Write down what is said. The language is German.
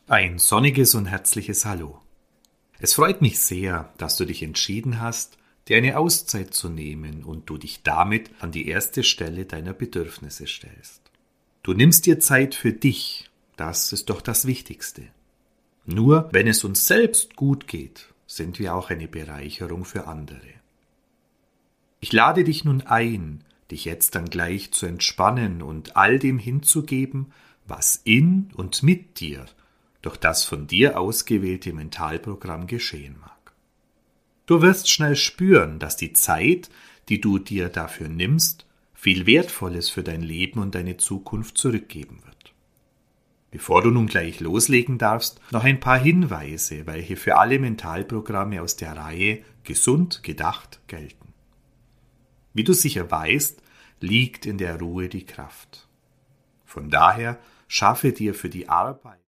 Ein sonniges und herzliches Hallo. Es freut mich sehr, dass du dich entschieden hast, dir eine Auszeit zu nehmen und du dich damit an die erste Stelle deiner Bedürfnisse stellst. Du nimmst dir Zeit für dich, das ist doch das Wichtigste. Nur wenn es uns selbst gut geht, sind wir auch eine Bereicherung für andere. Ich lade dich nun ein, dich jetzt dann gleich zu entspannen und all dem hinzugeben, was in und mit dir durch das von dir ausgewählte Mentalprogramm geschehen mag. Du wirst schnell spüren, dass die Zeit, die du dir dafür nimmst, viel Wertvolles für dein Leben und deine Zukunft zurückgeben wird. Bevor du nun gleich loslegen darfst, noch ein paar Hinweise, welche für alle Mentalprogramme aus der Reihe Gesund gedacht gelten. Wie du sicher weißt, liegt in der Ruhe die Kraft. Von daher schaffe dir für die Arbeit